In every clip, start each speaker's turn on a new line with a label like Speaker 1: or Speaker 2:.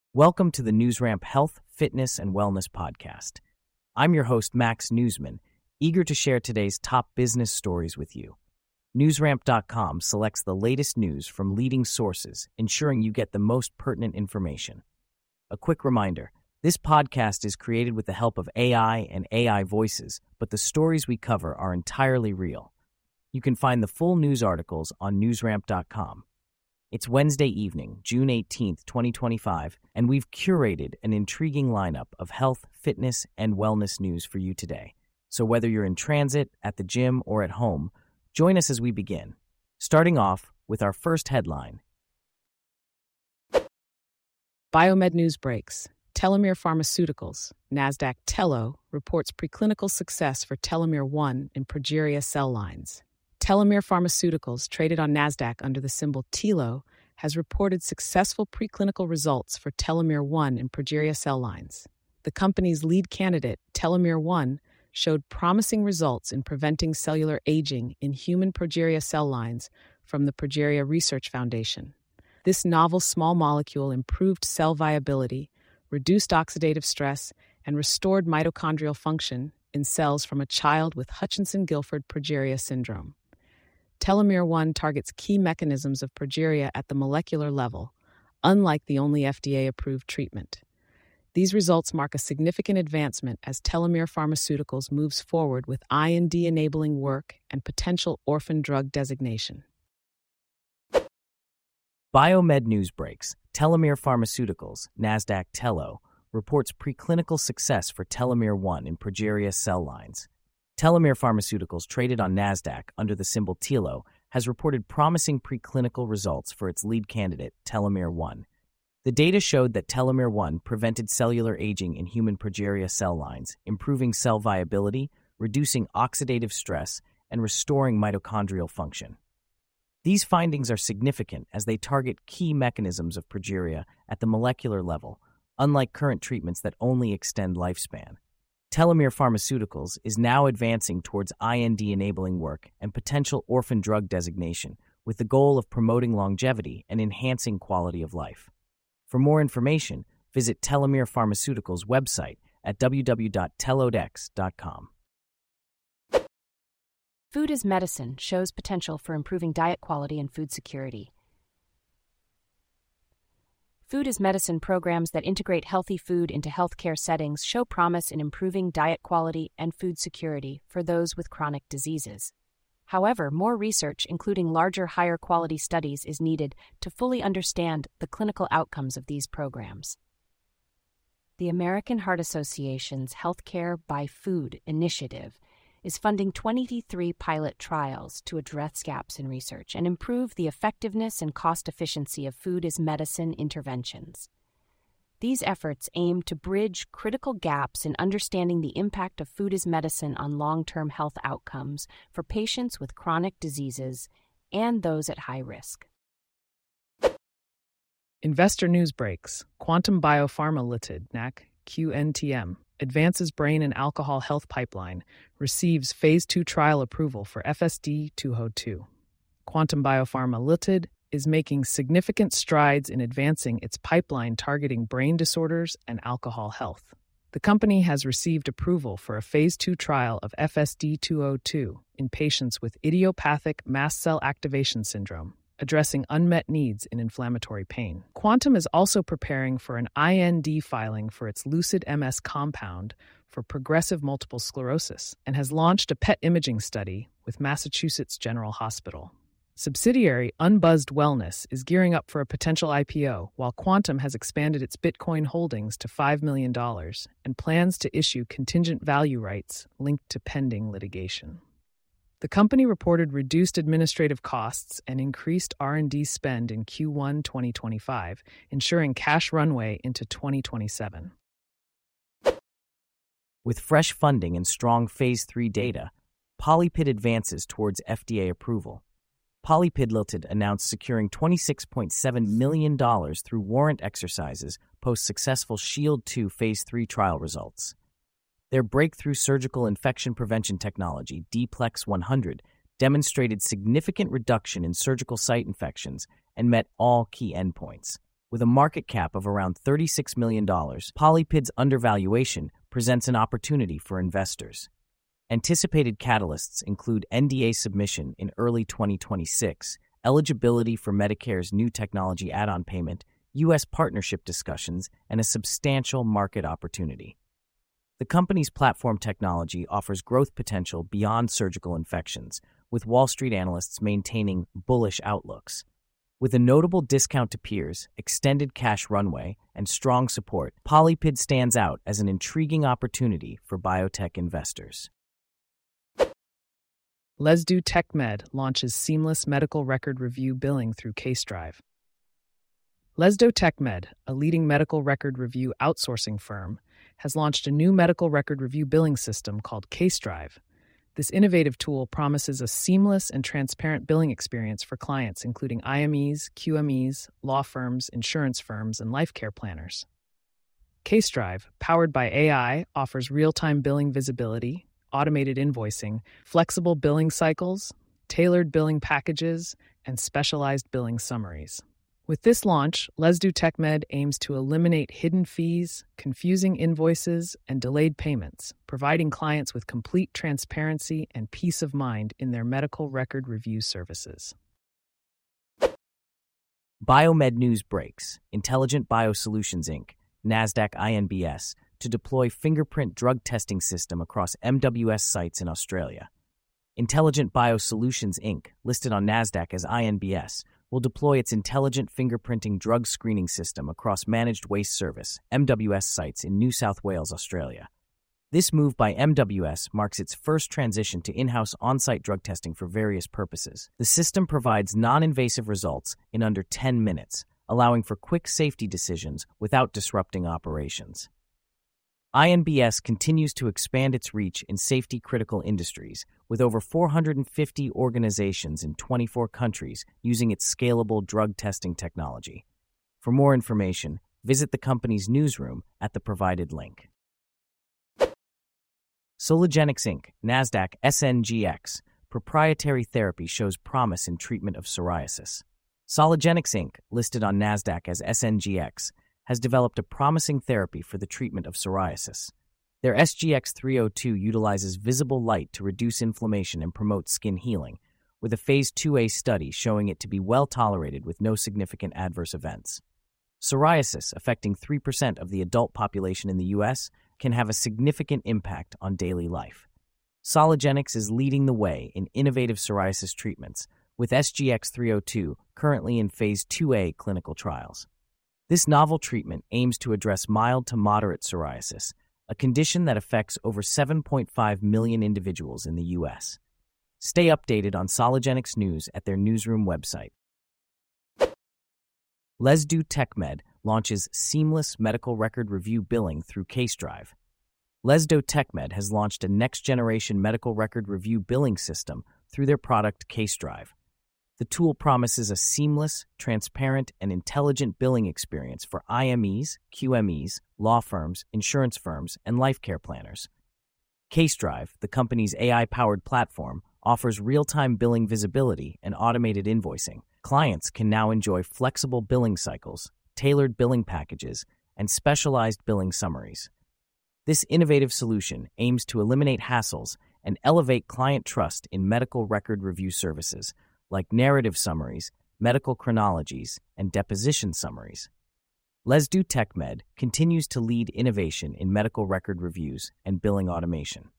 Speaker 1: Welcome to the NewsRamp Health, Fitness, and Wellness Podcast. I'm your host, Max Newsman, eager to share today's top business stories with you. NewsRamp.com selects the latest news from leading sources, ensuring you get the most pertinent information. A quick reminder, this podcast is created with the help of AI and AI voices, but the stories we cover are entirely real. You can find the full news articles on NewsRamp.com. It's Wednesday evening, June 18th, 2025, and we've curated an intriguing lineup of health, fitness, and wellness news for you today. So whether you're in transit, at the gym, or at home, join us as we begin. Starting off with our first headline.
Speaker 2: Biomed news breaks. Telomere Pharmaceuticals, Nasdaq Tello, reports preclinical success for Telomere 1 in progeria cell lines. Telomere Pharmaceuticals, traded on Nasdaq under the symbol TELO, has reported successful preclinical results for Telomere 1 in progeria cell lines. The company's lead candidate, Telomere 1, showed promising results in preventing cellular aging in human progeria cell lines from the Progeria Research Foundation. This novel small molecule improved cell viability, reduced oxidative stress, and restored mitochondrial function in cells from a child with Hutchinson-Gilford progeria syndrome. Telomere 1 targets key mechanisms of progeria at the molecular level, unlike the only FDA-approved treatment. These results mark a significant advancement as Telomere Pharmaceuticals moves forward with IND-enabling work and potential orphan drug designation.
Speaker 1: Biomed news breaks. Telomere Pharmaceuticals, Nasdaq Tello, reports preclinical success for Telomere 1 in progeria cell lines. Telomere Pharmaceuticals, traded on Nasdaq under the symbol TELO, has reported promising preclinical results for its lead candidate, Telomere 1. The data showed that Telomere 1 prevented cellular aging in human progeria cell lines, improving cell viability, reducing oxidative stress, and restoring mitochondrial function. These findings are significant as they target key mechanisms of progeria at the molecular level, unlike current treatments that only extend lifespan. Telomere Pharmaceuticals is now advancing towards IND-enabling work and potential orphan drug designation with the goal of promoting longevity and enhancing quality of life. For more information, visit Telomere Pharmaceuticals' website at www.telodex.com.
Speaker 3: Food is Medicine shows potential for improving diet quality and food security. Food is Medicine programs that integrate healthy food into healthcare settings show promise in improving diet quality and food security for those with chronic diseases. However, more research, including larger, higher quality studies, is needed to fully understand the clinical outcomes of these programs. The American Heart Association's Healthcare by Food initiative is funding 23 pilot trials to address gaps in research and improve the effectiveness and cost efficiency of food as medicine interventions. These efforts aim to bridge critical gaps in understanding the impact of food as medicine on long-term health outcomes for patients with chronic diseases and those at high risk.
Speaker 2: Investor news breaks. Quantum Biopharma Ltd, NAC, QNTM, advances brain and alcohol health pipeline, receives Phase 2 trial approval for FSD-202. Quantum Biopharma Ltd is making significant strides in advancing its pipeline targeting brain disorders and alcohol health. The company has received approval for a Phase 2 trial of FSD-202 in patients with idiopathic mast cell activation syndrome, addressing unmet needs in inflammatory pain. Quantum is also preparing for an IND filing for its Lucid MS compound for progressive multiple sclerosis and has launched a PET imaging study with Massachusetts General Hospital. Subsidiary Unbuzzed Wellness is gearing up for a potential IPO, while Quantum has expanded its Bitcoin holdings to $5 million and plans to issue contingent value rights linked to pending litigation. The company reported reduced administrative costs and increased R&D spend in Q1 2025, ensuring cash runway into 2027.
Speaker 1: With fresh funding and strong Phase 3 data, PolyPid advances towards FDA approval. PolyPid Ltd announced securing $26.7 million through warrant exercises post-successful SHIELD II Phase 3 trial results. Their breakthrough surgical infection prevention technology, D-PLEX 100, demonstrated significant reduction in surgical site infections and met all key endpoints. With a market cap of around $36 million, PolyPid's undervaluation presents an opportunity for investors. Anticipated catalysts include NDA submission in early 2026, eligibility for Medicare's new technology add-on payment, U.S. partnership discussions, and a substantial market opportunity. The company's platform technology offers growth potential beyond surgical infections, with Wall Street analysts maintaining bullish outlooks. With a notable discount to peers, extended cash runway, and strong support, PolyPid stands out as an intriguing opportunity for biotech investors.
Speaker 2: Lesdo TechMed launches seamless medical record review billing through CaseDrive. Lesdo TechMed, a leading medical record review outsourcing firm, has launched a new medical record review billing system called CaseDrive. This innovative tool promises a seamless and transparent billing experience for clients, including IMEs, QMEs, law firms, insurance firms, and life care planners. CaseDrive, powered by AI, offers real-time billing visibility, automated invoicing, flexible billing cycles, tailored billing packages, and specialized billing summaries. With this launch, Lesdo TechMed aims to eliminate hidden fees, confusing invoices, and delayed payments, providing clients with complete transparency and peace of mind in their medical record review services.
Speaker 1: Biomed news breaks. Intelligent Biosolutions Inc., NASDAQ INBS, to deploy fingerprint drug testing system across MWS sites in Australia. Intelligent Biosolutions Inc., listed on NASDAQ as INBS, will deploy its intelligent fingerprinting drug screening system across Managed Waste Service, MWS sites in New South Wales, Australia. This move by MWS marks its first transition to in-house on-site drug testing for various purposes. The system provides non-invasive results in under 10 minutes, allowing for quick safety decisions without disrupting operations. INBS continues to expand its reach in safety-critical industries, with over 450 organizations in 24 countries using its scalable drug testing technology. For more information, visit the company's newsroom at the provided link. Soligenix Inc., NASDAQ SNGX, proprietary therapy shows promise in treatment of psoriasis. Soligenix Inc., listed on NASDAQ as SNGX, has developed a promising therapy for the treatment of psoriasis. Their SGX-302 utilizes visible light to reduce inflammation and promote skin healing, with a Phase 2A study showing it to be well tolerated with no significant adverse events. Psoriasis, affecting 3% of the adult population in the U.S., can have a significant impact on daily life. Soligenix is leading the way in innovative psoriasis treatments, with SGX-302 currently in Phase 2A clinical trials. This novel treatment aims to address mild to moderate psoriasis, a condition that affects over 7.5 million individuals in the U.S. Stay updated on Soligenix news at their newsroom website. Lesdo TechMed launches seamless medical record review billing through CaseDrive. Lesdo TechMed has launched a next-generation medical record review billing system through their product CaseDrive. The tool promises a seamless, transparent, and intelligent billing experience for IMEs, QMEs, law firms, insurance firms, and life care planners. CaseDrive, the company's AI-powered platform, offers real-time billing visibility and automated invoicing. Clients can now enjoy flexible billing cycles, tailored billing packages, and specialized billing summaries. This innovative solution aims to eliminate hassles and elevate client trust in medical record review services, like narrative summaries, medical chronologies, and deposition summaries. Lesdo TechMed continues to lead innovation in medical record reviews and billing automation.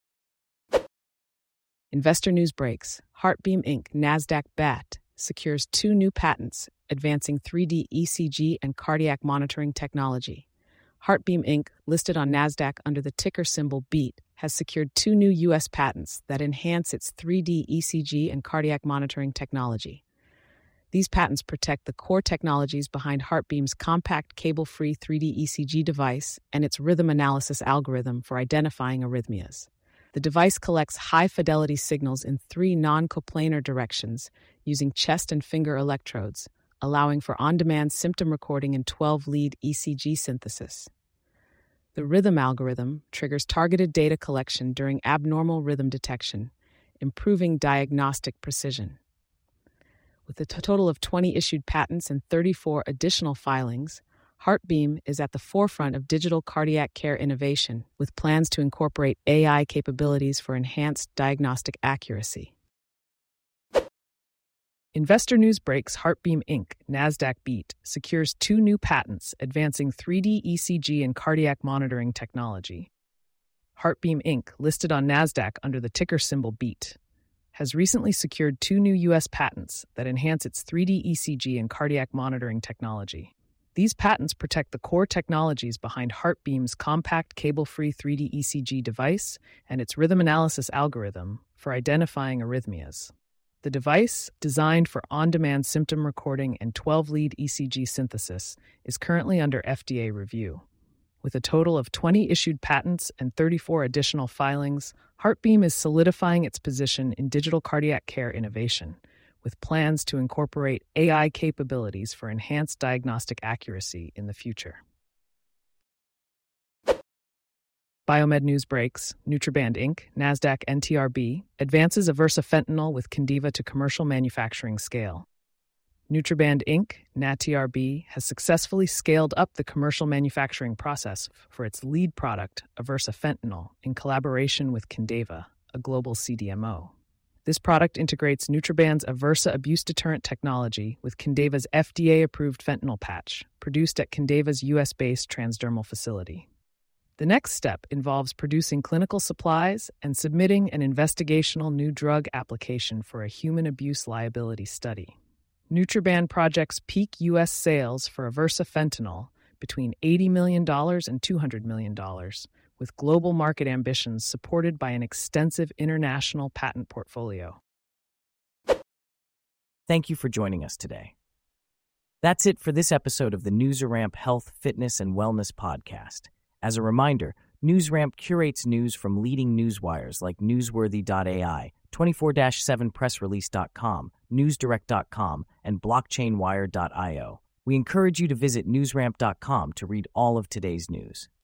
Speaker 2: Investor news breaks. Heartbeam Inc., NASDAQ BAT, secures 2 new patents advancing 3D ECG and cardiac monitoring technology. Heartbeam Inc., listed on NASDAQ under the ticker symbol BEAT, has secured 2 new U.S. patents that enhance its 3D ECG and cardiac monitoring technology. These patents protect the core technologies behind Heartbeam's compact cable-free 3D ECG device and its rhythm analysis algorithm for identifying arrhythmias. The device collects high-fidelity signals in 3 non-coplanar directions using chest and finger electrodes, allowing for on-demand symptom recording and 12-lead ECG synthesis. The rhythm algorithm triggers targeted data collection during abnormal rhythm detection, improving diagnostic precision. With a total of 20 issued patents and 34 additional filings, HeartBeam is at the forefront of digital cardiac care innovation, with plans to incorporate AI capabilities for enhanced diagnostic accuracy. Investor News Breaks: HeartBeam Inc., NASDAQ beat, secures 2 new patents advancing 3D ECG and cardiac monitoring technology. HeartBeam Inc., listed on NASDAQ under the ticker symbol BEAT, has recently secured 2 new U.S. patents that enhance its 3D ECG and cardiac monitoring technology. These patents protect the core technologies behind HeartBeam's compact cable-free 3D ECG device and its rhythm analysis algorithm for identifying arrhythmias. The device, designed for on-demand symptom recording and 12-lead ECG synthesis, is currently under FDA review. With a total of 20 issued patents and 34 additional filings, HeartBeam is solidifying its position in digital cardiac care innovation, with plans to incorporate AI capabilities for enhanced diagnostic accuracy in the future. Biomed News Breaks: Nutraband Inc., NASDAQ NTRB, advances Aversa fentanyl with Candiva to commercial manufacturing scale. Nutraband Inc., NATRB, has successfully scaled up the commercial manufacturing process for its lead product, Aversa fentanyl, in collaboration with Candiva, a global CDMO. This product integrates Nutraband's Aversa abuse deterrent technology with Candiva's FDA-approved fentanyl patch, produced at Candiva's U.S.-based transdermal facility. The next step involves producing clinical supplies and submitting an investigational new drug application for a human abuse liability study. Nutraband projects peak U.S. sales for Aversa fentanyl between $80 million and $200 million, with global market ambitions supported by an extensive international patent portfolio.
Speaker 1: Thank you for joining us today. That's it for this episode of the NewsRamp Health, Fitness, and Wellness podcast. As a reminder, NewsRamp curates news from leading newswires like Newsworthy.ai, 24/7pressrelease.com, NewsDirect.com, and BlockchainWire.io. We encourage you to visit newsramp.com to read all of today's news.